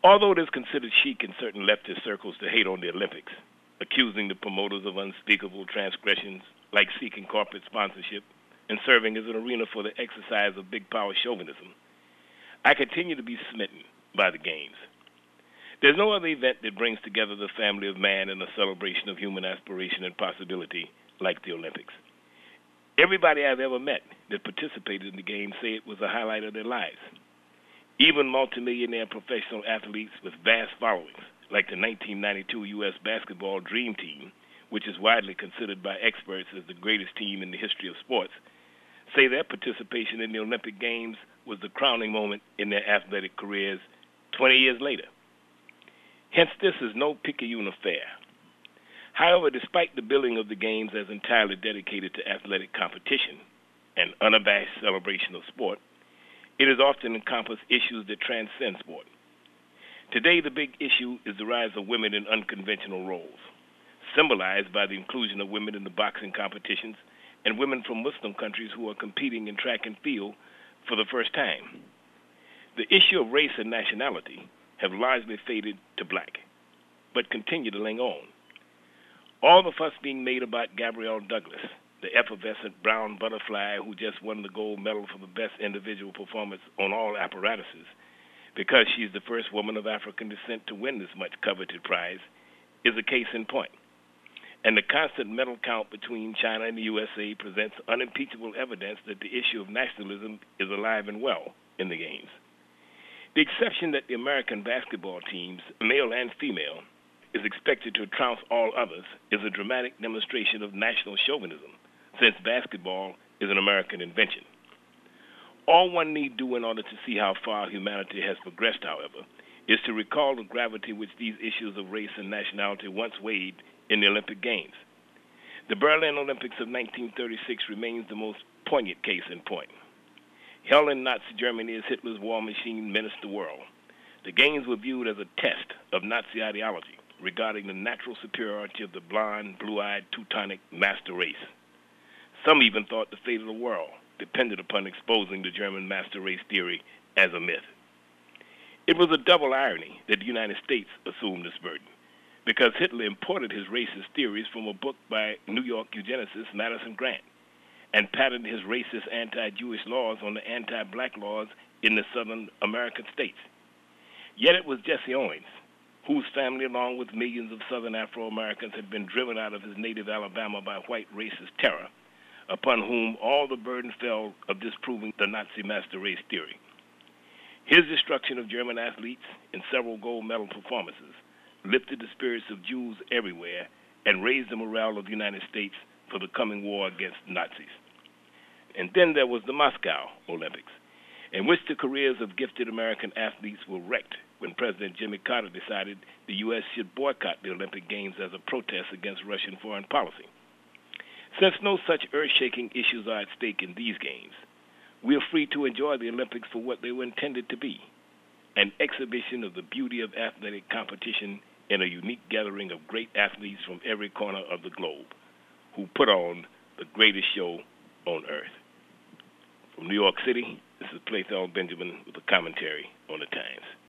Although it is considered chic in certain leftist circles to hate on the Olympics, accusing the promoters of unspeakable transgressions like seeking corporate sponsorship and serving as an arena for the exercise of big power chauvinism, I continue to be smitten by the Games. There's no other event that brings together the family of man in a celebration of human aspiration and possibility like the Olympics. Everybody I've ever met that participated in the Games say it was the highlight of their lives. Even multimillionaire professional athletes with vast followings, like the 1992 U.S. basketball Dream Team, which is widely considered by experts as the greatest team in the history of sports, say their participation in the Olympic Games was the crowning moment in their athletic careers 20 years later. Hence, this is no picayune affair. However, despite the billing of the Games as entirely dedicated to athletic competition, an unabashed celebration of sport, it has often encompassed issues that transcend sport. Today, the big issue is the rise of women in unconventional roles, symbolized by the inclusion of women in the boxing competitions and women from Muslim countries who are competing in track and field for the first time. The issue of race and nationality have largely faded to black, but continue to linger on. All the fuss being made about Gabrielle Douglas, the effervescent brown butterfly who just won the gold medal for the best individual performance on all apparatuses, because she's the first woman of African descent to win this much coveted prize, is a case in point. And the constant medal count between China and the USA presents unimpeachable evidence that the issue of nationalism is alive and well in the Games. The exception that the American basketball teams, male and female, is expected to trounce all others is a dramatic demonstration of national chauvinism, since basketball is an American invention. All one need do in order to see how far humanity has progressed, however, is to recall the gravity which these issues of race and nationality once weighed in the Olympic Games. The Berlin Olympics of 1936 remains the most poignant case in point. Held in Nazi Germany as Hitler's war machine menaced the world, the Games were viewed as a test of Nazi ideology regarding the natural superiority of the blonde, blue-eyed, Teutonic master race. Some even thought the fate of the world depended upon exposing the German master race theory as a myth. It was a double irony that the United States assumed this burden, because Hitler imported his racist theories from a book by New York eugenicist Madison Grant and patterned his racist anti-Jewish laws on the anti-black laws in the southern American states. Yet it was Jesse Owens, whose family, along with millions of southern Afro-Americans, had been driven out of his native Alabama by white racist terror, upon whom all the burden fell of disproving the Nazi master race theory. His destruction of German athletes in several gold medal performances lifted the spirits of Jews everywhere and raised the morale of the United States for the coming war against Nazis. And then there was the Moscow Olympics, in which the careers of gifted American athletes were wrecked when President Jimmy Carter decided the U.S. should boycott the Olympic Games as a protest against Russian foreign policy. Since no such earth-shaking issues are at stake in these Games, we are free to enjoy the Olympics for what they were intended to be, an exhibition of the beauty of athletic competition in a unique gathering of great athletes from every corner of the globe who put on the greatest show on earth. From New York City, this is Playthal Benjamin with a commentary on the Times.